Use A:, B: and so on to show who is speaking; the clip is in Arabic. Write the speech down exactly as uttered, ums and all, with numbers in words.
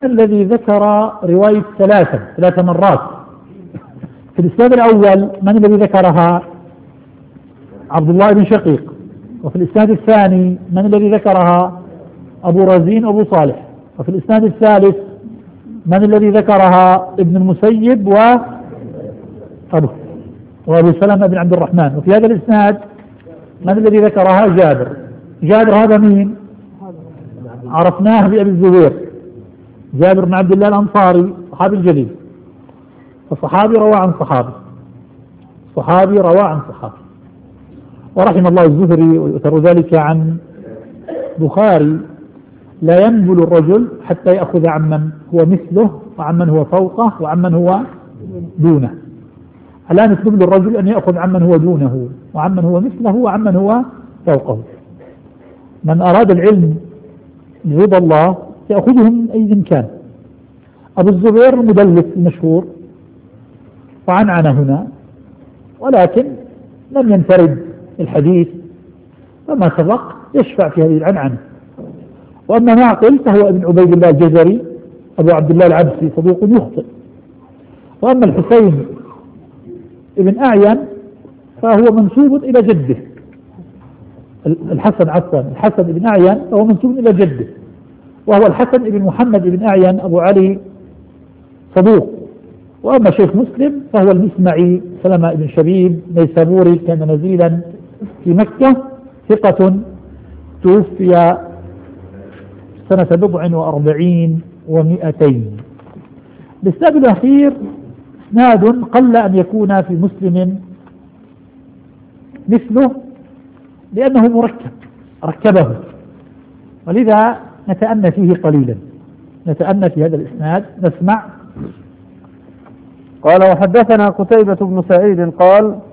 A: الذي ذكر رواية ثلاثة ثلاث مرات في الإسناد الأول. من الذي ذكرها؟ عبد الله بن شقيق. وفي الإسناد الثاني من الذي ذكرها؟ أبو رزين أبو صالح. وفي الإسناد الثالث من الذي ذكرها؟ ابن المسيب وأبو وأبو سلمة بن عبد الرحمن. وفي هذا الإسناد من الذي ذكرها؟ جابر. جابر هذا مين؟ عرفناه بأبي الزبير، جابر بن عبد الله الأنصاري صحابي الجليل، فصحابي روى عن صحابي، صحابي روى عن صحابي. ورحم الله الزهري ويؤثر ذلك عن بخاري: لا ينبل الرجل حتى يأخذ عمن هو مثله وعمن هو فوقه وعمن هو دونه. علامة نبل الرجل أن يأخذ عمن هو دونه وعمن هو مثله وعمن هو فوقه. من أراد العلم لرضا الله يأخذه من أي كان. أبو الزبير مدلس مشهور وعنعن هنا، ولكن لم ينفرد الحديث فما سبق يشفع في هذه العنعنة. وأما معقل فهو ابن عبيد الله الجزري أبو عبد الله العبسي صدوق يخطئ. وأما الحسين ابن أعين فهو منسوب إلى جده، الحسن عفوا الحسن ابن أعين فهو منسوب إلى جده، وهو الحسن ابن محمد ابن أعين أبو علي صدوق. وأما شيخ مسلم فهو المسمعي سلمة بن شبيب نيسابوري، كان نزيلا في مكة، ثقة، توفي سنة بضع وأربعين ومئتين. الإسناد الأخير إسناد قل أن يكون في مسلم مثله لأنه مركب، ركبه، ولذا نتأنى فيه قليلا، نتأنى في هذا الإسناد. نسمع.
B: قال: وحدثنا قتيبة بن سعيد قال: